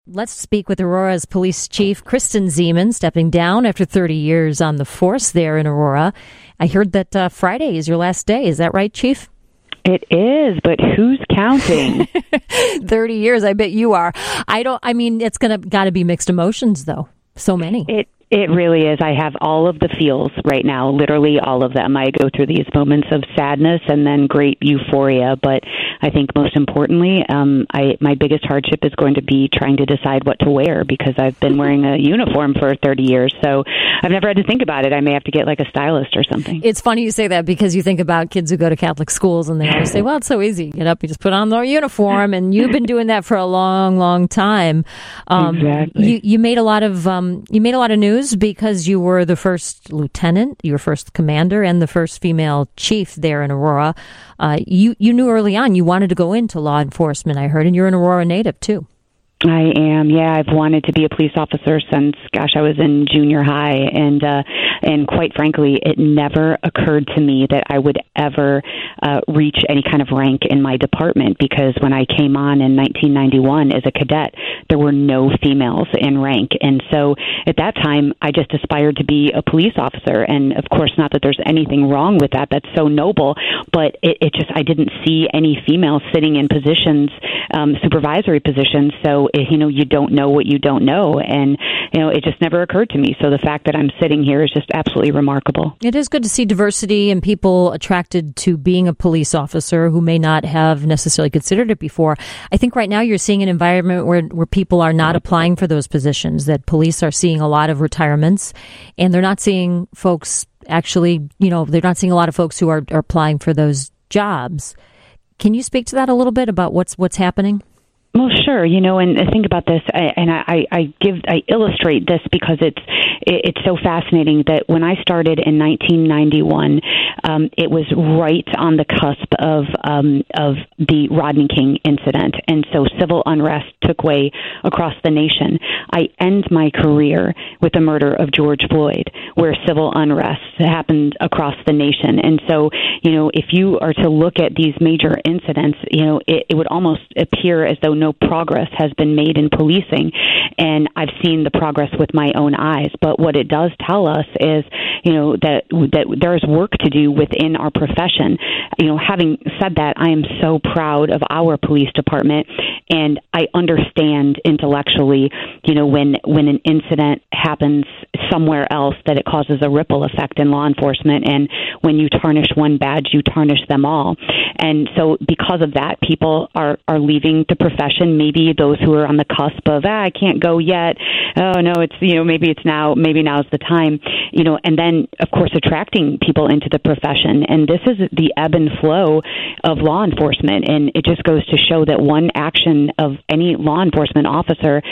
Let's speak with Aurora's Police Chief, Kristen Zeman, stepping down after 30 years on the force there in Aurora. I heard that Friday is your last day. Is that right, Chief? It is, but who's counting? 30 years, I bet you are. It's got to be mixed emotions, though. So many. It really is. I have all of the feels right now, literally all of them. I go through these moments of sadness and then great euphoria. But I think most importantly, my biggest hardship is going to be trying to decide what to wear because I've been wearing a uniform for 30 years. So I've never had to think about it. I may have to get like a stylist or something. It's funny you say that because you think about kids who go to Catholic schools and they always say, well, it's so easy. You get up, you just put on their uniform. And you've been doing that for a long, long time. Exactly. You made a lot of news because you were the first lieutenant, you were first commander, and the first female chief there in Aurora. You knew early on you wanted to go into law enforcement, I heard, and you're an Aurora native, too. I am. Yeah, I've wanted to be a police officer since, I was in junior high. And quite frankly, it never occurred to me that I would ever reach any kind of rank in my department because when I came on in 1991 as a cadet, there were no females in rank. And so at that time, I just aspired to be a police officer. And of course, not that there's anything wrong with that. That's so noble. But I didn't see any females sitting in positions, supervisory positions. So you don't know what you don't know. And, it just never occurred to me. So the fact that I'm sitting here is just absolutely remarkable. It is good to see diversity and people attracted to being a police officer who may not have necessarily considered it before. I think right now you're seeing an environment where people are not applying for those positions, that police are seeing a lot of retirements, and they're not seeing folks actually, they're not seeing a lot of folks who are applying for those jobs. Can you speak to that a little bit about what's happening? Well, sure. And think about this, and I illustrate this because it's so fascinating that when I started in 1991, it was right on the cusp of the Rodney King incident, and so civil unrest took way across the nation. I end my career with the murder of George Floyd, where civil unrest happened across the nation, and so if you are to look at these major incidents, it would almost appear as though no progress has been made in policing, and I've seen the progress with my own eyes. But what it does tell us is, that there's work to do within our profession. Having said that, I am so proud of our police department, and I understand intellectually, when an incident happens somewhere else, that it causes a ripple effect in law enforcement, and when you tarnish one badge, you tarnish them all. And so because of that, people are leaving the profession. Maybe those who are on the cusp of, I can't go yet. Oh no, it's, maybe it's now, maybe now's the time, and then of course attracting people into the profession. And this is the ebb and flow of law enforcement. And it just goes to show that one action of any law enforcement officer,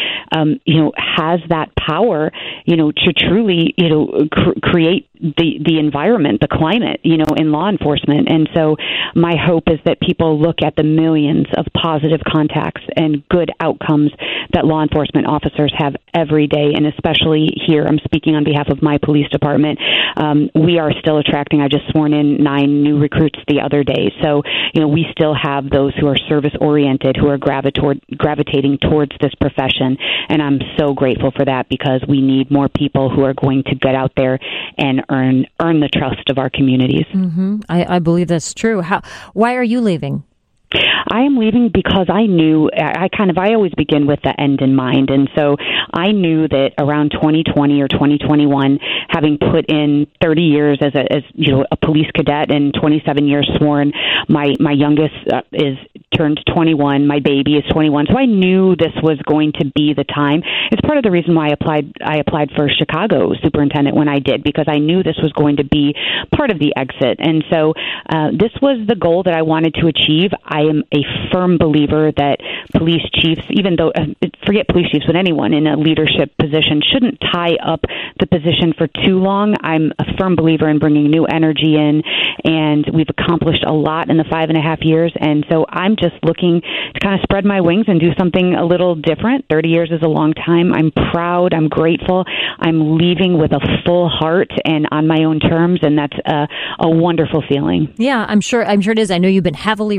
has that power, to truly, create the environment, the climate, in law enforcement. And so my hope is that people look at the millions of positive contacts and good outcomes that law enforcement officers have every day. And especially here, I'm speaking on behalf of my police department. We are still attracting, I just sworn in 9 new recruits the other day. So, we still have those who are service oriented, who are gravitating towards this profession. And I'm so grateful for that because we need more people who are going to get out there and earn the trust of our communities. Mm-hmm. I believe that's true. Why are you leaving? I am leaving because I knew, I always begin with the end in mind. And so I knew that around 2020 or 2021, having put in 30 years as a police cadet and 27 years sworn, my youngest is turned 21, my baby is 21. So I knew this was going to be the time. It's part of the reason why I applied for Chicago superintendent when I did, because I knew this was going to be part of the exit. And so this was the goal that I wanted to achieve. I am a firm believer that police chiefs, even though, forget police chiefs, but anyone in a leadership position shouldn't tie up the position for too long. I'm a firm believer in bringing new energy in, and we've accomplished a lot in the 5.5 years. And so I'm just looking to kind of spread my wings and do something a little different. 30 years is a long time. I'm proud. I'm grateful. I'm leaving with a full heart and on my own terms, and that's a wonderful feeling. Yeah, I'm sure it is. I know you've been heavily recruited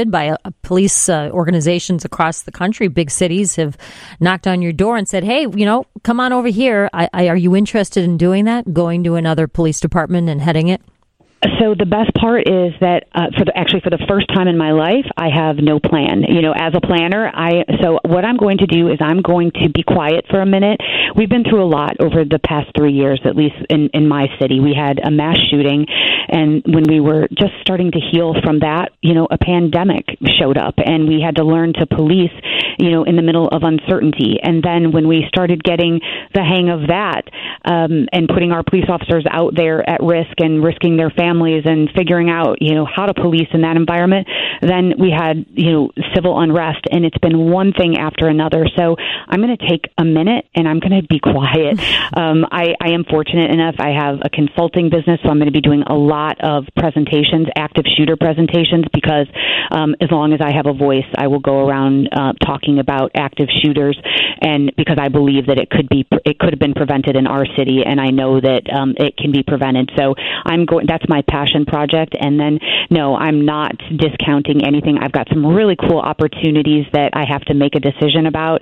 supported by police organizations across the country. Big cities have knocked on your door and said, hey, come on over here. Are you interested in doing that, going to another police department and heading it? So the best part is that for the first time in my life, I have no plan. As a planner, so what I'm going to do is I'm going to be quiet for a minute. We've been through a lot over the past 3 years, at least in my city. We had a mass shooting, and when we were just starting to heal from that, a pandemic showed up, and we had to learn to police, in the middle of uncertainty. And then when we started getting the hang of that, and putting our police officers out there at risk and risking their families and figuring out, how to police in that environment, then we had, civil unrest, and it's been one thing after another. So I'm going to take a minute and I'm going to be quiet. I am fortunate enough. I have a consulting business, so I'm going to be doing a lot of presentations, active shooter presentations, because as long as I have a voice, I will go around talking about active shooters, and because I believe that it could have been prevented in our city, and I know that it can be prevented. So that's my passion project. And then, no, I'm not discounting anything. I've got some really cool opportunities that I have to make a decision about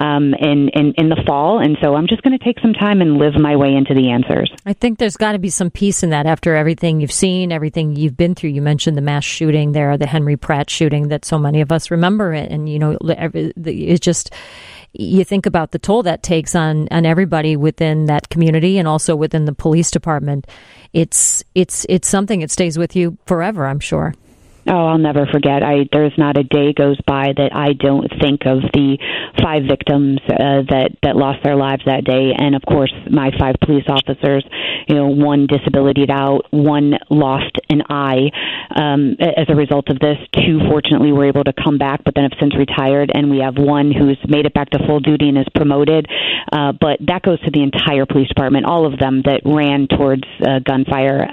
in the fall. And so I'm just going to take some time and live my way into the answers. I think there's got to be some peace in that after everything you've seen, everything you've been through. You mentioned the mass shooting there, the Henry Pratt shooting that so many of us remember it. And, it's just, you think about the toll that takes on everybody within that community and also within the police department. It's something that stays with you forever, I'm sure. Oh, I'll never forget. There's not a day goes by that I don't think of the 5 victims that lost their lives that day, and of course my 5 police officers. 1 disabilityed out, 1 lost an eye as a result of this. 2, fortunately, were able to come back, but then have since retired, and we have 1 who's made it back to full duty and is promoted. But that goes to the entire police department, all of them that ran towards gunfire.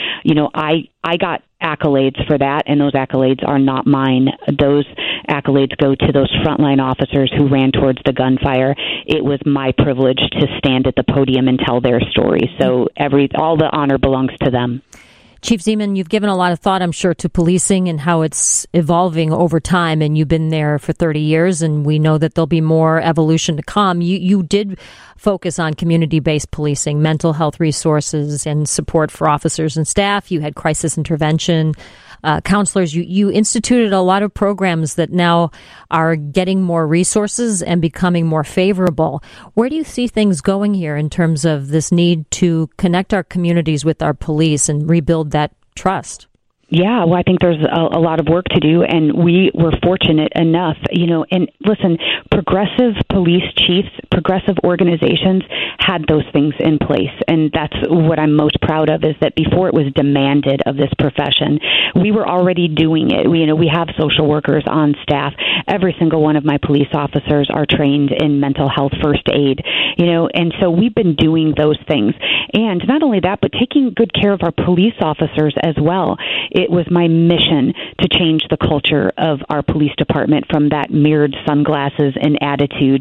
I got accolades for that, and those accolades are not mine. Those accolades go to those frontline officers who ran towards the gunfire. It was my privilege to stand at the podium and tell their story. So all the honor belongs to them. Chief Zeman, you've given a lot of thought, I'm sure, to policing and how it's evolving over time, and you've been there for 30 years, and we know that there'll be more evolution to come. You did focus on community-based policing, mental health resources, and support for officers and staff. You had crisis intervention counselors. You instituted a lot of programs that now are getting more resources and becoming more favorable. Where do you see things going here in terms of this need to connect our communities with our police and rebuild that trust? Yeah, well, I think there's a lot of work to do, and we were fortunate enough, and listen, progressive police chiefs, progressive organizations had those things in place, and that's what I'm most proud of, is that before it was demanded of this profession, we were already doing it. We have social workers on staff. Every single one of my police officers are trained in mental health first aid, and so we've been doing those things. And not only that, but taking good care of our police officers as well. It was my mission to change the culture of our police department from that mirrored sunglasses and attitude,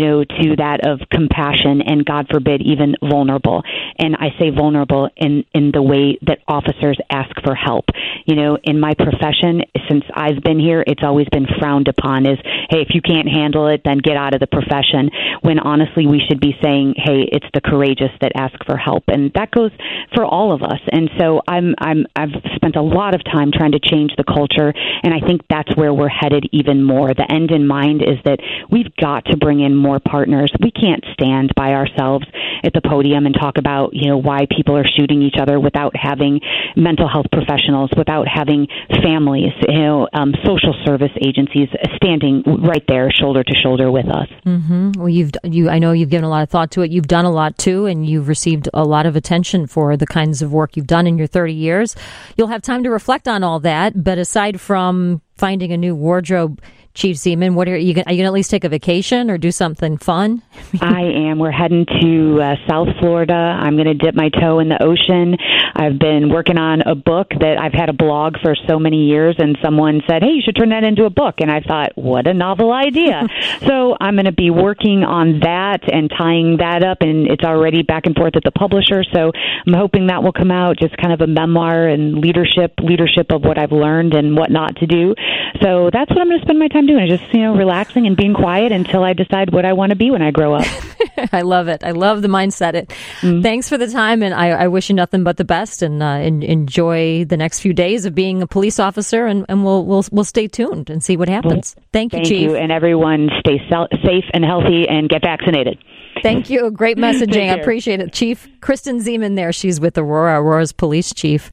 to that of compassion and, God forbid, even vulnerable. And I say vulnerable in the way that officers ask for help. In my profession, since I've been here, it's always been frowned upon as, hey, if you can't handle it, then get out of the profession. When honestly, we should be saying, hey, it's the courageous that ask for help. And that goes for all of us. And so I've spent a lot of time trying to change the culture, and I think that's where we're headed even more. The end in mind is that we've got to bring in more partners. We can't stand by ourselves at the podium and talk about, why people are shooting each other without having mental health professionals, without having families, social service agencies standing right there shoulder to shoulder with us. Mm-hmm. Well, I know you've given a lot of thought to it. You've done a lot too, and you've received a lot of attention for the kinds of work you've done in your 30 years. You'll have time to reflect on all that, but aside from finding a new wardrobe, Chief Zeman, are you going to at least take a vacation or do something fun? I am. We're heading to South Florida. I'm going to dip my toe in the ocean. I've been working on a book that I've had a blog for so many years, and someone said, hey, you should turn that into a book. And I thought, what a novel idea. So I'm going to be working on that and tying that up, and it's already back and forth at the publisher. So I'm hoping that will come out, just kind of a memoir and leadership of what I've learned and what not to do. So that's what I'm going to spend my time doing, just, relaxing and being quiet until I decide what I want to be when I grow up. I love it. I love the mindset. Thanks for the time, and I wish you nothing but the best, and enjoy the next few days of being a police officer, and we'll stay tuned and see what happens. Thank you, Chief. Thank you, and everyone stay safe and healthy and get vaccinated. Thank you. Great messaging. I appreciate it. Chief Kristen Zeman there. She's with Aurora, Aurora's police chief.